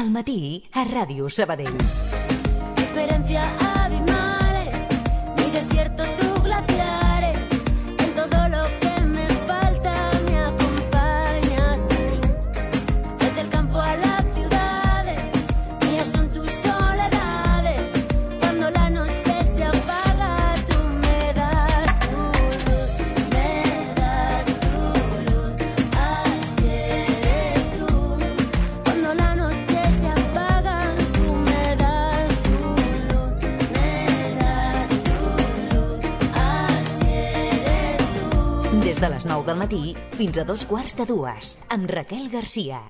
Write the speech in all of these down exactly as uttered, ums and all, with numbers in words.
al matí a Ràdio Sabadell. Diferencia abismales, mi desierto, tu glaciares, en todo lo que me falta me acompañas tú. Desde el campo a las ciudades, mías son tus soledades. Cuando la noche se apaga, tú me das tu luz, me das tu luz, así eres tú. Cuando la noche se apaga, tú me das tu luz, me das tu luz, así eres tú. Des de les nou del matí fins a dos quarts de dues, amb Raquel Garcia.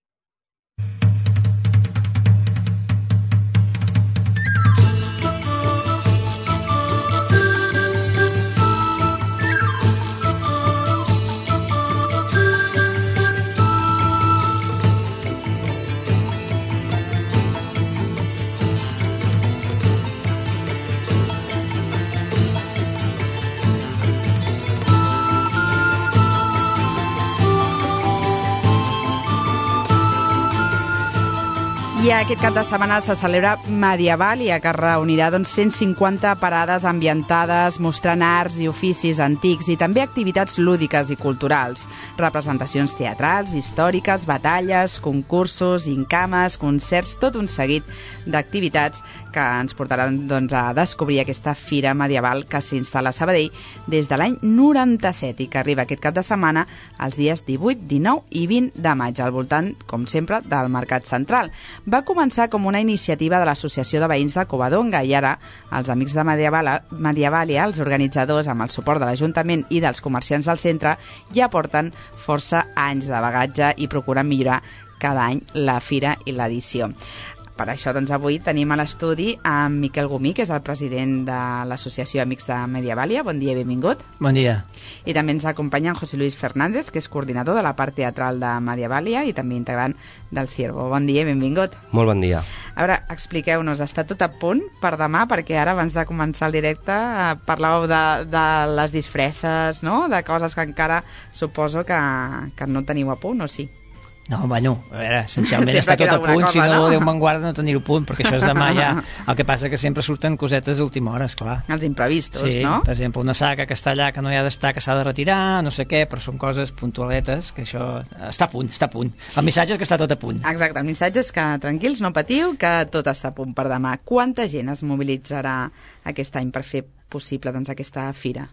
I aquest cap de setmana se celebra Mediavalia, que reunirà doncs, cent cinquanta parades ambientades mostrant arts i oficis antics i també activitats lúdiques i culturals, representacions teatrals, històriques, batalles, concursos, incames, concerts, tot un seguit d'activitats que ens portaran doncs, a descobrir aquesta fira medieval que s'instal·la a Sabadell des de l'any noranta-set i que arriba aquest cap de setmana els dies divuit, dinou i vint de maig, al voltant, com sempre, del Mercat Central. Va començar com una iniciativa de l'Associació de Veïns de Covadonga i ara els amics de Mediavalia, Mediavalia, els organitzadors, amb el suport de l'Ajuntament i dels comerciants del centre, ja porten força anys de bagatge i procuren millorar cada any la fira i l'edició. Per això, doncs, avui tenim a l'estudi a Miquel Gomí, que és el president de l'Associació Amics de Mediavalia. Bon dia i benvingut. Bon dia. I també ens acompanya en José Luis Fernández, que és coordinador de la part teatral de Mediavalia i també integrant del Ciervo. Bon dia i benvingut. Molt bon dia. A veure, expliqueu-nos, està tot a punt per demà? Perquè ara, abans de començar el directe, parlàveu de, de les disfresses, no?, de coses que encara suposo que, que no teniu a punt, o sí? No, bueno, a veure, essencialment està tot a punt, cosa, si no, no? Déu me'n guarda no tenir-ho a punt, perquè això és demà ja. El que passa que sempre surten cosetes d'última hora, esclar. Els imprevistos, sí, no? Per exemple, una saca que està allà, que no hi ha d'estar, que s'ha de retirar, no sé què, però són coses puntualetes, que això està a punt, està a punt. El missatge és que està tot a punt. Exacte, el missatge és que tranquils, no patiu, que tot està a punt per demà. Quanta gent es mobilitzarà aquest any per fer possible, doncs, aquesta fira?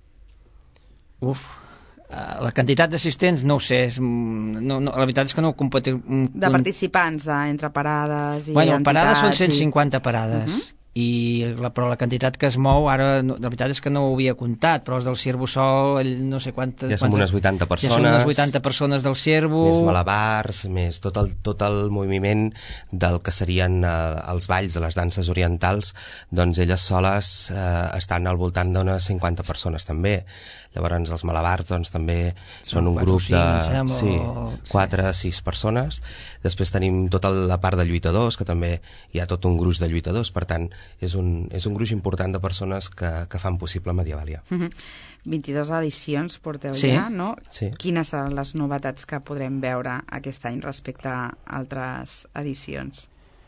Uf... Uh, la quantitat d'assistents no ho sé, és, no, no, la veritat és que no ho competi... De participants, eh, entre parades i bueno, entitats... Bueno, parades són cent cinquanta i... parades, uh -huh. i la, però la quantitat que es mou, ara, no, la veritat és que no ho havia comptat, però els del Ciervo sol, no sé quantes... Ja som unes vuitanta persones. Ja som unes vuitanta persones del Ciervo. Més malabars, més tot el, tot el moviment del que serien eh, els balls de les danses orientals, doncs elles soles eh, estan al voltant d'unes cinquanta persones també. Llavors els malabars doncs, també són un grup de sí, quatre, sis persones. Després tenim tota la part de lluitadors, que també hi ha tot un gruix de lluitadors, per tant és un, és un gruix important de persones que, que fan possible Mediavalia. Uh-huh. vint-i-dues edicions porteu sí. ja, no? Sí. Quines són les novetats que podrem veure aquest any respecte a altres edicions?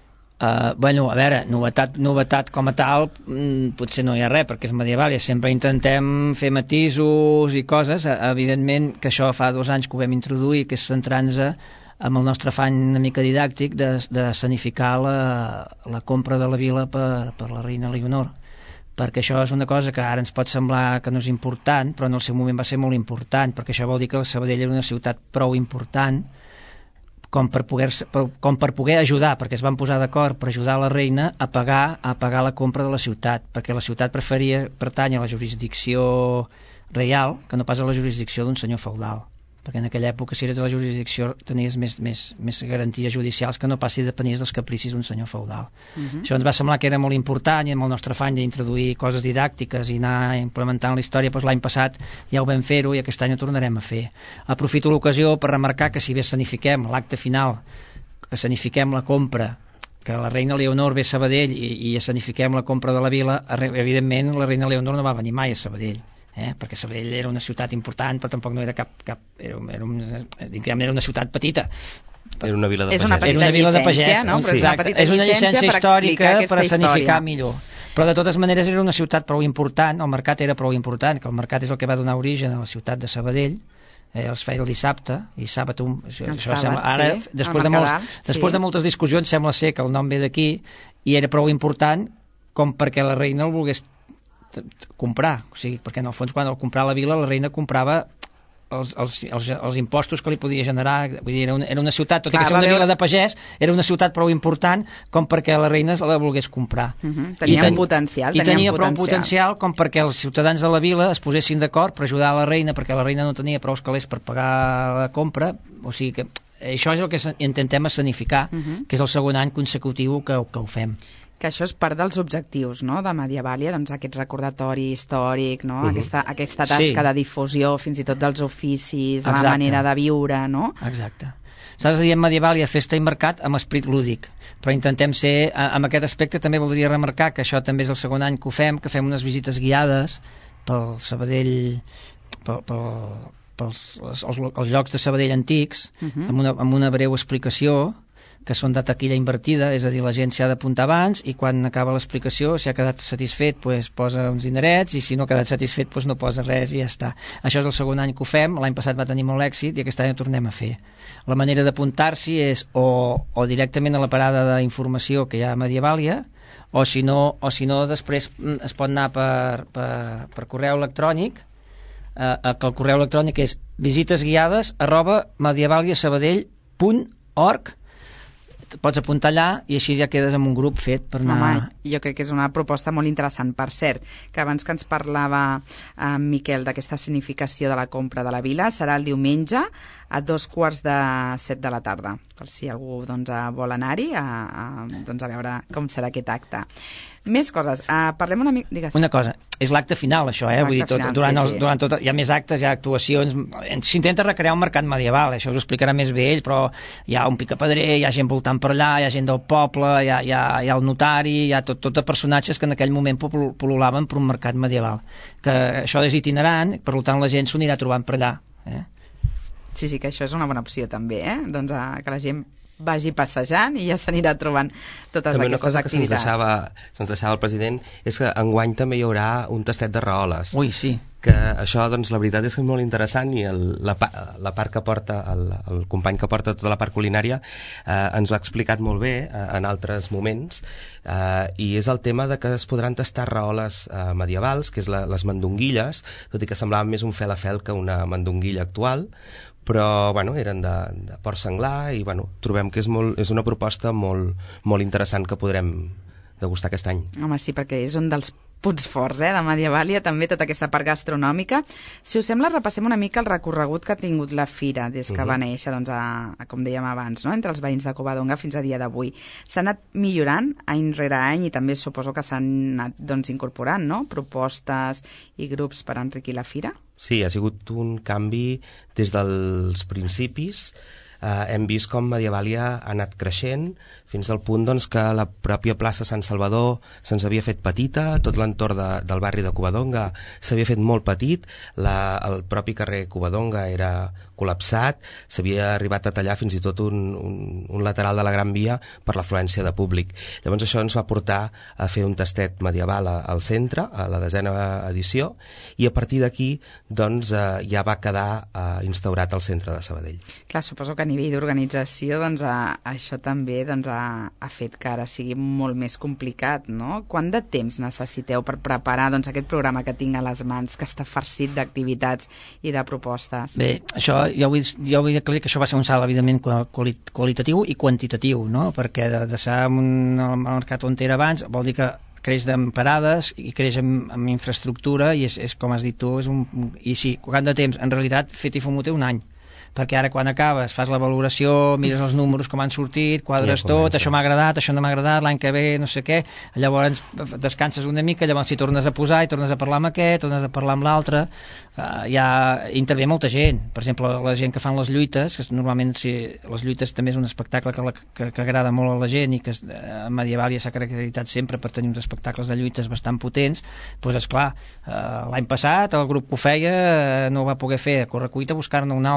Uh, bueno, a veure, novetat, novetat com a tal mm, potser no hi ha res, perquè és Mediavalia, sempre intentem fer matisos i coses, evidentment que això fa dos anys que ho vam introduir, que és centrant-nos amb el nostre afany una mica didàctic de, de escenificar la, la compra de la vila per, per la reina Leonor, perquè això és una cosa que ara ens pot semblar que no és important, però en el seu moment va ser molt important, perquè això vol dir que la Sabadell era una ciutat prou important com per, poder, com per poder ajudar, perquè es van posar d'acord per ajudar la reina a pagar, a pagar la compra de la ciutat, perquè la ciutat preferia pertànyer a la jurisdicció reial que no pas a la jurisdicció d'un senyor feudal, perquè en aquella època si eres de la jurisdicció tenies més, més, més garanties judicials que no pas si depenies dels capricis d'un senyor feudal. Uh-huh. Això ens va semblar que era molt important i amb el nostre afany d'introduir coses didàctiques i anar implementant la història, doncs l'any passat ja ho vam fer-ho i aquest any ho tornarem a fer. Aprofito l'ocasió per remarcar que si bé escenifiquem l'acte final, escenifiquem la compra, que la reina Leonor ve a Sabadell i, i escenifiquem la compra de la vila, evidentment la reina Leonor no va venir mai a Sabadell. Eh? Perquè Sabadell era una ciutat important però tampoc no era cap, cap era, era, una, era una ciutat petita, Era una vila de és una pagès. petita Era una vila de llicència, pagès, no? Però sí. és una petita És una llicència per històrica explicar per aquesta escenificar història. millor. Però de totes maneres era una ciutat prou important, el mercat era prou important, que el mercat és el que va donar origen a la ciutat de Sabadell, eh, els feia el dissabte i sàbat, un, això, El això sàbat, sembla, ara, sí, després, el de, molts, Mercadal, després sí. de moltes discussions sembla ser que el nom ve d'aquí i era prou important com perquè la reina el volgués t- t- comprar, o sigui, perquè en el fons quan el comprar la vila la reina comprava els, els, els, els impostos que li podia generar, vull dir, era una, era una ciutat, tot i Clar, que ser va una veure- vila de pagès, era una ciutat prou important com perquè la reina la volgués comprar. Uh -huh. Tenia I ten- un potencial, I tenia tenia un prou potencial. potencial com perquè els ciutadans de la vila es posessin d'acord per ajudar a la reina, perquè la reina no tenia prou calés per pagar la compra, o sigui que això és el que se- intentem escenificar, uh -huh. que és el segon any consecutiu que, que ho fem. Que això és part dels objectius, no?, de Mediavàlia, doncs aquest recordatori històric, no?, Mhm. aquesta, aquesta tasca Sí. de difusió, fins i tot dels oficis, de la Exacte. manera de viure, no? Exacte. Nosaltres diem Mediavàlia, festa i mercat amb esprit lúdic, però intentem ser, a- amb aquest aspecte també voldria remarcar que això també és el segon any que ho fem, que fem unes visites guiades pel Sabadell, pel, pel, pels els, els, els llocs de Sabadell antics, Mhm. amb, una, amb una breu explicació, que són de taquilla invertida, és a dir, la gent s'ha d'apuntar abans i quan acaba l'explicació, si ha quedat satisfet, pues, posa uns dinerets, i si no ha quedat satisfet, pues, no posa res i ja està. Això és el segon any que ho fem, l'any passat va tenir molt èxit i aquest any ho tornem a fer. La manera d'apuntar-s'hi és o, o directament a la parada d'informació que hi ha a Mediavàlia, o si no, o si no després mm, es pot anar per, per, per correu electrònic, eh, que el correu electrònic és visitesguiades arroba mediavaliasabadell punt org. Pots apuntar allà i així ja quedes amb un grup fet per anar... Home, jo crec que és una proposta molt interessant. Per cert, que abans que ens parlava en Miquel d'aquesta significació de la compra de la vila, serà el diumenge a dos quarts de set de la tarda. Per si algú doncs, vol anar-hi a, a, doncs, a veure com serà aquest acte. Més coses. Uh, parlem una mica... Digues. Una cosa, és l'acte final, això, eh? És Vull dir, l'acte tot, final, durant, sí, els, sí. durant tot, hi ha més actes, hi ha actuacions... S'intenta recrear un mercat medieval, això us ho explicarà més bé ell, però hi ha un picapedrer, hi ha gent voltant per allà, hi ha gent del poble, hi ha, hi ha, hi ha el notari, hi ha tot, tot de personatges que en aquell moment pol- polulaven per un mercat medieval. Que això és itinerant, per tant la gent s'ho anirà trobant per allà. Eh? Sí, sí, que això és una bona opció també, eh? Doncs uh, que la gent vagi passejant i ja s'anirà trobant totes També una aquestes cosa que se'ns activitats. deixava, se'ns deixava el president és que enguany també hi haurà un tastet de raholes. Ui, sí. Que això, doncs, la veritat és que és molt interessant i el, la, pa- la part que porta, el, el company que porta tota la part culinària eh, ens ho ha explicat molt bé eh, en altres moments eh, i és el tema de que es podran tastar raholes eh, medievals, que és la, les mandonguilles, tot i que semblaven més un fel a fel que una mandonguilla actual, però bueno, eren de, de porc senglar i bueno, trobem que és, molt, és una proposta molt, molt interessant que podrem degustar aquest any. Home, sí, perquè és un dels punts forts, eh, de Mediavàlia, també tota aquesta part gastronòmica. Si us sembla, repassem una mica el recorregut que ha tingut la fira des que uh -huh. va néixer, doncs, a, a, com dèiem abans, no?, entre els veïns de Covadonga fins a dia d'avui. S'ha anat millorant any rere any i també suposo que s'han anat doncs, incorporant, no?, propostes i grups per enriquir la fira. Sí, ha sigut un canvi des dels principis. Eh, hem vist com Mediavàlia ha anat creixent fins al punt doncs, que la pròpia plaça Sant Salvador se'ns havia fet petita, tot l'entorn de, del barri de Covadonga s'havia fet molt petit, la, el propi carrer Covadonga era col·lapsat, s'havia arribat a tallar fins i tot un, un, un lateral de la Gran Via per l'afluència de públic. Llavors això ens va portar a fer un tastet medieval a, al centre, a la desena edició, i a partir d'aquí doncs, eh, ja va quedar eh, instaurat al centre de Sabadell. Clar, suposo que a nivell d'organització doncs, a, això també doncs, ha, ha fet que ara sigui molt més complicat, no? Quant de temps necessiteu per preparar doncs, aquest programa que tinc a les mans, que està farcit d'activitats i de propostes? Bé, això jo vull, jo vull aclarir que això va ser un salt evidentment quali qualitatiu i quantitatiu, no? Perquè de, de ser un, el mercat on era abans vol dir que creix en parades i creix en, en infraestructura i és, és, com has dit tu, és un, i sí, quant de temps? En realitat, fet i fumut té un any, perquè ara quan acabes fas la valoració, mires els números com han sortit, quadres ja tot, això m'ha agradat, això no m'ha agradat, l'any que ve no sé què, llavors descanses una mica, llavors si tornes a posar i tornes a parlar amb aquest, tornes a parlar amb l'altre, uh, ja intervé molta gent, per exemple la gent que fan les lluites, que normalment si, les lluites també és un espectacle que, la, que, que agrada molt a la gent i que uh, Mediavàlia s'ha caracteritzat sempre per tenir uns espectacles de lluites bastant potents, doncs esclar, uh, l'any passat el grup que ho feia uh, no ho va poder fer, a correcuita buscar-ne un altre, aquest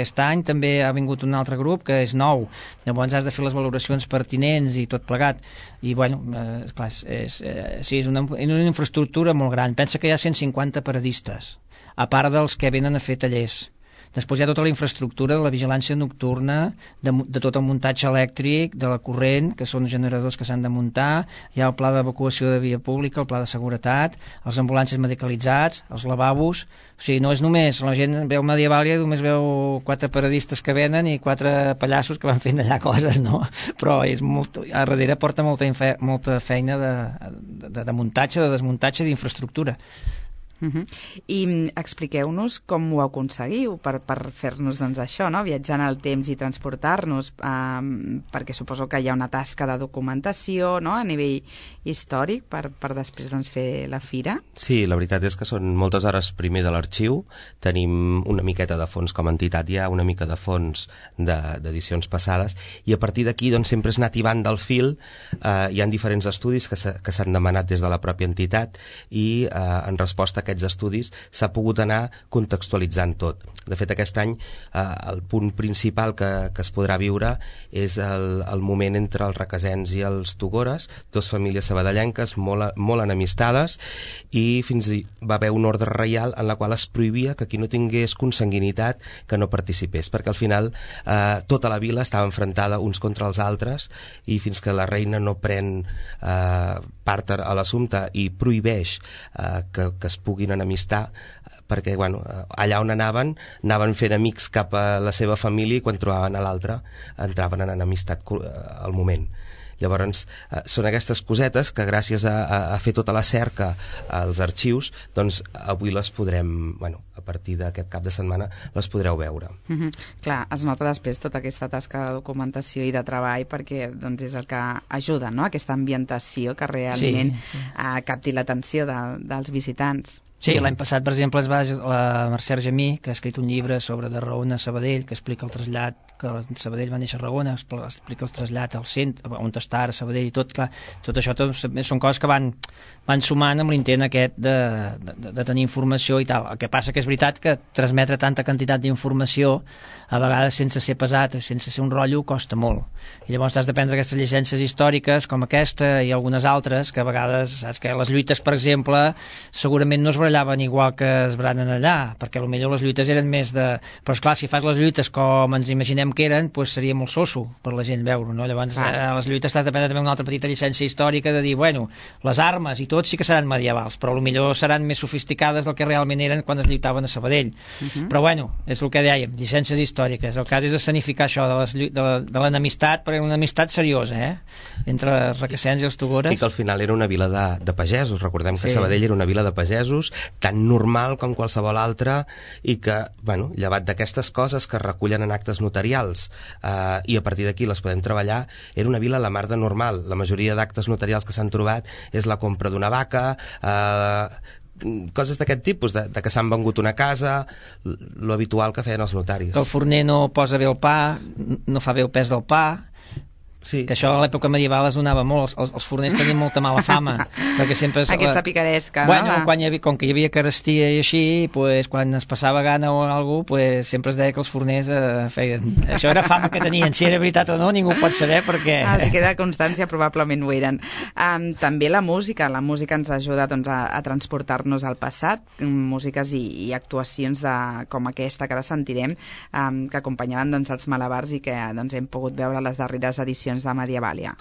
aquest any també ha vingut un altre grup que és nou, llavors has de fer les valoracions pertinents i tot plegat, i bueno, eh, clar, és, és, eh, sí, és una, una infraestructura molt gran. Pensa que hi ha cent cinquanta paradistes, a part dels que venen a fer tallers. Després hi ha tota la infraestructura de la vigilància nocturna, de, de tot el muntatge elèctric, de la corrent, que són generadors que s'han de muntar, hi ha el pla d'evacuació de via pública, el pla de seguretat, els ambulàncies medicalitzats, els lavabos. O sigui, no és només, la gent veu Medievàlia, només veu quatre paradistes que venen i quatre pallassos que van fent allà coses, no? Però és molt, a darrere porta molta, infe, molta feina de, de, de muntatge, de desmuntatge, d'infraestructura. Uh-huh. I expliqueu-nos com ho aconseguiu per, per fer-nos doncs, això, no? Viatjar en el temps i transportar-nos, eh, perquè suposo que hi ha una tasca de documentació, no? A nivell històric per, per després doncs, fer la fira. Sí, la veritat és que són moltes hores primer de l'arxiu, tenim una miqueta de fons com a entitat, hi ha una mica de fons d'edicions de, passades, i a partir d'aquí doncs, sempre és anar tibant del fil. Eh, hi ha diferents estudis que s'han demanat des de la pròpia entitat i eh, en resposta a aquests estudis s'ha pogut anar contextualitzant tot. De fet, aquest any eh, el punt principal que, que es podrà viure és el, el moment entre els requesens i els togores, dues famílies sabadellenques molt, molt enemistades, i fins hi va haver un ordre reial en la qual es prohibia que qui no tingués consanguinitat que no participés, perquè al final eh, tota la vila estava enfrontada uns contra els altres, i fins que la reina no pren eh, part a l'assumpte i prohibeix eh, que, que es puguin enemistar, perquè bueno, allà on anaven anaven fent amics cap a la seva família, i quan trobaven a l'altre entraven en enemistat al moment. Llavors, eh, són aquestes cosetes que gràcies a, a, a fer tota la cerca als arxius, doncs avui les podrem, bueno, a partir d'aquest cap de setmana les podreu veure. Mm-hmm. Clar, es nota després tota aquesta tasca de documentació i de treball, perquè doncs, és el que ajuda, no?, aquesta ambientació que realment sí, sí. Eh, capti l'atenció de, dels visitants. Sí, l'any passat, per exemple, es va la Mercè Argemí, que ha escrit un llibre sobre de Raona a Sabadell, que explica el trasllat, que Sabadell va néixer a Raona, explica el trasllat al centre, on està ara Sabadell i tot, clar, tot això tot, són coses que van, van sumant amb l'intent aquest de, de, de tenir informació i tal. El que passa que és veritat que transmetre tanta quantitat d'informació, a vegades sense ser pesat, sense ser un rotllo, costa molt. I llavors has de prendre aquestes llicències històriques com aquesta i algunes altres, que a vegades, saps que les lluites, per exemple, segurament no es barallaven igual que es baranen allà, perquè potser les lluites eren més de... Però esclar, si fas les lluites com ens imaginem que eren, doncs seria molt soso per la gent veure, no? Llavors, ah. eh, les lluites t'has de prendre també una altra petita llicència històrica de dir, bueno, les armes i tot sí que seran medievals, però potser seran més sofisticades del que realment eren quan es lluitaven a Sabadell. Uh -huh. Però bueno, és el que dèiem, llicències històriques. El cas és escenificar això de, les, de, de l'enemistat, perquè era una amistat seriosa, eh? Entre els requesens i els togores. I que al final era una vila de, de pagesos. Recordem que sí. Sabadell era una vila de pagesos, tan normal com qualsevol altra, i que, bueno, llevat d'aquestes coses que es recullen en actes notarials eh, i a partir d'aquí les podem treballar, era una vila a la mar de normal. La majoria d'actes notarials que s'han trobat és la compra d'una vaca, eh, coses d'aquest tipus, de, de que s'han vengut una casa, lo habitual que feien els notaris. Que el forner no posa bé el pa, no fa bé el pes del pa. Sí. Que això a l'època medieval es donava molt, els, els forners tenien molta mala fama, perquè sempre... Aquesta la... picaresca, bueno, no? Quan hi havia, com que hi havia carestia i així, pues, quan es passava gana o alguna cosa, pues, sempre es deia que els forners eh, feien... Això era fama que tenien, si era veritat o no, ningú ho pot saber, perquè... Ah, si queda constància, probablement ho eren. Um, també la música, la música ens ajuda doncs, a, a transportar-nos al passat, músiques i, i actuacions de, com aquesta que ara sentirem, um, que acompanyaven doncs, els malabars i que doncs, hem pogut veure les darreres edicions de Medievàlia.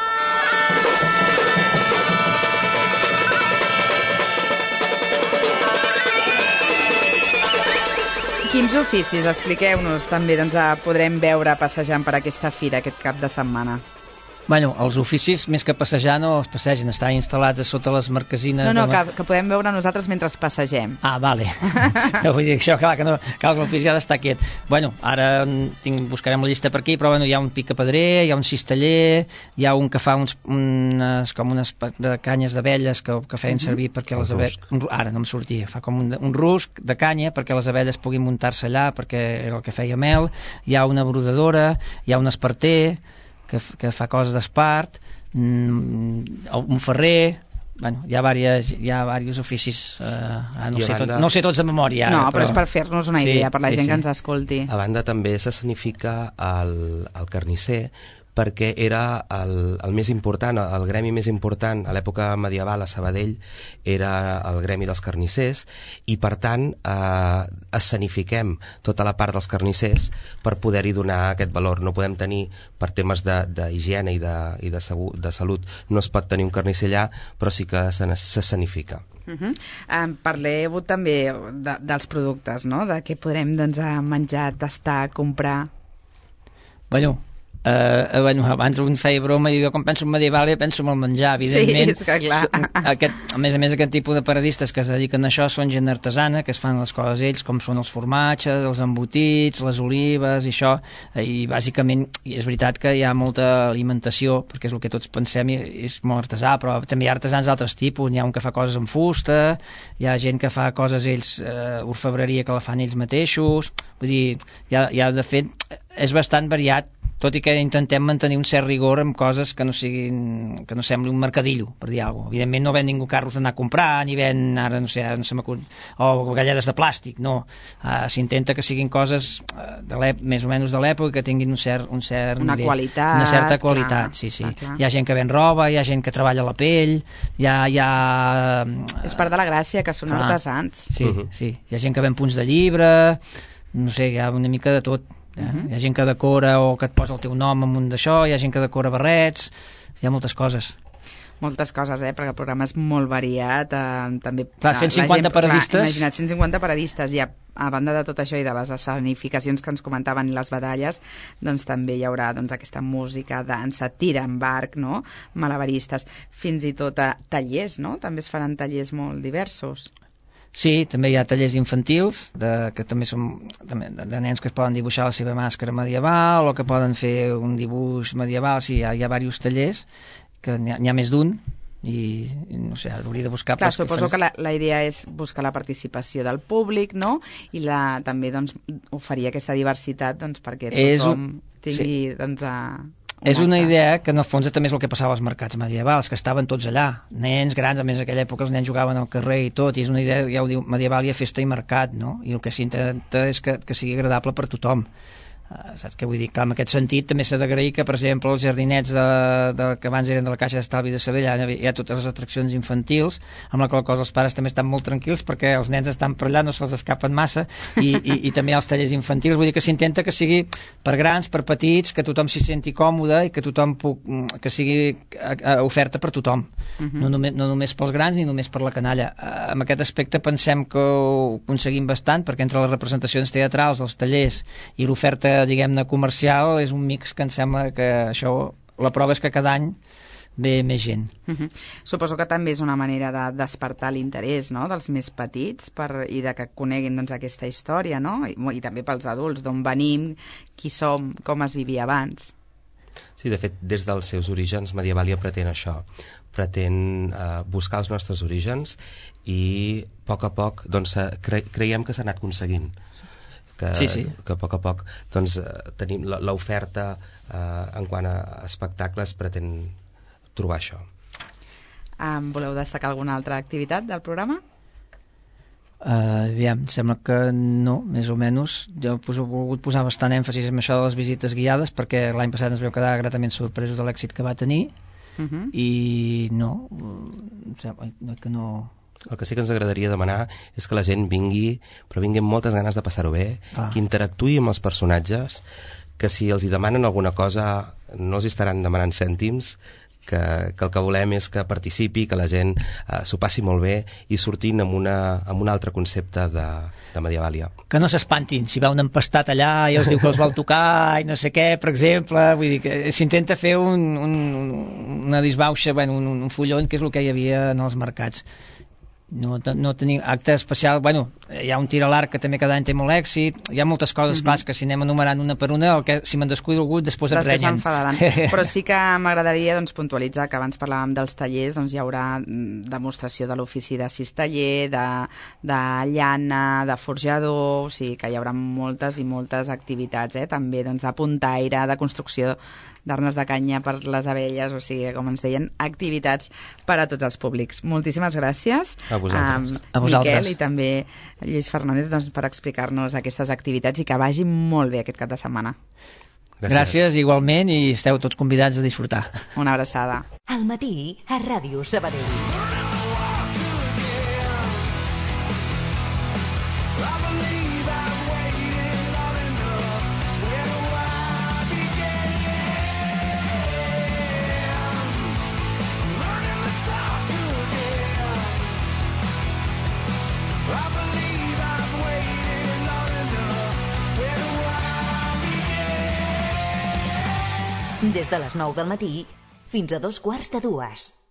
Quins oficis, expliqueu-nos també, doncs podrem veure passejant per aquesta fira aquest cap de setmana. Bueno, els oficis, més que passejar, no es passegen, estan instal·lats a sota les marquesines... No, no, de... que, que podem veure nosaltres mentre passegem. Ah, vale. No, vull dir que això, clar, que, no, que l'ofici ha d'estar quiet. Bueno, ara tinc, buscarem la llista per aquí, però bueno, hi ha un picapedrer, hi ha un cisteller, hi ha un que fa uns, unes, com unes de canyes d'abelles que, que feien servir perquè les abelles... Ara no em sortia, fa com un, un rusc de canya perquè les abelles puguin muntar-se allà, perquè era el que feia mel. Hi ha una brodadora, hi ha un esparter... Que, que fa coses d'espart, un ferrer, bueno, hi ha diversos hi ha diversos oficis, eh, no, sé banda... tot, no sé tots de memòria ara, no, però, però és per fer-nos una idea, sí, per la sí, gent sí. que ens escolti. A banda també s'escenifica el, el carnisser, perquè era el, el més important, el gremi més important a l'època medieval a Sabadell era el gremi dels carnissers, i per tant eh, escenifiquem tota la part dels carnissers per poder-hi donar aquest valor. No podem tenir, per temes d'higiene i, de, i de, segur, de salut, no es pot tenir un carnisser allà, però sí que s'escenifica. Uh -huh. um, Parleu també de, dels productes, no? De què podrem doncs, menjar, tastar, comprar. Bueno, Uh, bueno, abans un feia broma i jo quan penso en medieval ja penso en el menjar, evidentment. Sí, és que clar. Aquest, a més a més, aquest tipus de paradistes que es dediquen a això són gent artesana, que es fan les coses ells, com són els formatges, els embotits, les olives i això, i bàsicament i és veritat que hi ha molta alimentació, perquè és el que tots pensem, i és molt artesà, però també hi ha artesans d'altres tipus, hi ha un que fa coses amb fusta, hi ha gent que fa coses ells, eh, orfebreria que la fan ells mateixos, vull dir, hi ha, hi ha de fet, és bastant variat, tot i que intentem mantenir un cert rigor amb coses que no siguin, que no sembli un mercadillo, per dir alguna cosa. Evidentment no ven ningú carros d'anar a comprar, ni ven, ara no sé, no se o galledes de plàstic, no. Uh, s'intenta que siguin coses uh, de més o menys de l'època, que tinguin un cert, un cert una nivell, qualitat, una certa qualitat, clar, sí, sí. clar, clar. Hi ha gent que ven roba, hi ha gent que treballa la pell, hi ha... Hi ha uh, és part de la gràcia, que són clar. artesans. Sí, uh -huh. sí. Hi ha gent que ven punts de llibre, no sé, hi ha una mica de tot. Eh? Uh-huh. Hi ha gent que decora o que et posa el teu nom amunt d'això, hi ha gent que decora barrets, hi ha moltes coses. Moltes coses, eh? Perquè el programa és molt variat. Eh? També, clar, cent cinquanta gent, paradistes. Clar, imagina't, cent cinquanta paradistes. I a, a banda de tot això i de les escenificacions que ens comentaven i les batalles, doncs també hi haurà doncs, aquesta música, dansa, tir amb arc, no? Malabaristes, fins i tot a tallers, no? També es faran tallers molt diversos. Sí, també hi ha tallers infantils, de, que també són també, de nens que es poden dibuixar la seva màscara medieval o que poden fer un dibuix medieval. Sí, hi ha, hi ha diversos tallers, que n'hi ha, ha més d'un, i, i no sé, hauria de buscar... Clar, suposo que, que la, la idea és buscar la participació del públic, no? I la, també doncs, oferir aquesta diversitat doncs, perquè tothom un... tingui... Sí. Doncs, a... És una idea que en el fons també és el que passava als mercats medievals, que estaven tots allà, nens grans, a més en aquella època els nens jugaven al carrer i tot, i és una idea, ja ho diu, medieval i a festa i mercat, no? I el que s'intenta és que, que sigui agradable per tothom. Uh, saps què vull dir? Clar, en aquest sentit també s'ha d'agrair que, per exemple, els jardinets de, de, que abans eren de la Caixa d'Estalvi de Sabadell, hi ha totes les atraccions infantils, amb la qual cosa els pares també estan molt tranquils perquè els nens estan per allà, no se'ls escapen massa, i, i, i també hi ha els tallers infantils. Vull dir que s'intenta que sigui per grans, per petits, que tothom s'hi senti còmode i que tothom puc, que sigui oferta per tothom, uh-huh. no, només, no només pels grans ni només per la canalla. Uh, en aquest aspecte pensem que ho aconseguim bastant, perquè entre les representacions teatrals, els tallers i l'oferta diguem-ne comercial, és un mix que em sembla que això, la prova és que cada any ve més gent. Uh-huh. Suposo que també és una manera de despertar l'interès, no?, dels més petits per, i de que coneguin doncs, aquesta història, no? I, i també pels adults, d'on venim, qui som, com es vivia abans. Sí, de fet, des dels seus orígens, Medievalia pretén això, pretén eh, buscar els nostres orígens i a poc a poc doncs, cre creiem que s'ha anat aconseguint. Que, sí, sí. que a poc a poc doncs, tenim l'oferta eh, en quant a espectacles pretén trobar això. Um, voleu destacar alguna altra activitat del programa? Uh, aviam, sembla que no, més o menys. Jo he volgut posar bastant èmfasis en això de les visites guiades perquè l'any passat ens veu quedar gratament sorpresos de l'èxit que va tenir uh-huh. i no, sembla que no... El que sí que ens agradaria demanar és que la gent vingui, però vingui amb moltes ganes de passar-ho bé, ah. que interactuï amb els personatges, que si els hi demanen alguna cosa no els estaran demanant cèntims, que, que el que volem és que participi, que la gent eh, s'ho passi molt bé i sortint amb, una, amb un altre concepte de, de Medievalia. Que no s'espantin, si va un empastat allà i els diu que els vol tocar i no sé què, per exemple, vull dir que s'intenta fer un, un, una disbauxa, bueno, un, un fullon, que és el que hi havia en els mercats. No, no tenim acte especial, bueno, hi ha un tir a l'arc que també cada any té molt èxit, hi ha moltes coses, mm -hmm. clar, que si anem enumerant una per una, el que, si me'n descuido algú, després et després renyen. s'enfadaran. Però sí que m'agradaria doncs, puntualitzar que abans parlàvem dels tallers, doncs hi haurà demostració de l'ofici de cisteller, de, de llana, de forjador, o sigui que hi haurà moltes i moltes activitats, eh? També doncs, de puntaire, de construcció d'arnes de canya per les abelles, o sigui, com ens deien, activitats per a tots els públics. Moltíssimes gràcies a vosaltres, um, a vosaltres. Miquel, i també Lluís Fernández, doncs, per explicar-nos aquestes activitats i que vagi molt bé aquest cap de setmana. Gràcies. Gràcies, igualment, i esteu tots convidats a disfrutar. Una abraçada. Al matí, a Ràdio Sabadell. Des de les nou del matí fins a dos quarts de dues.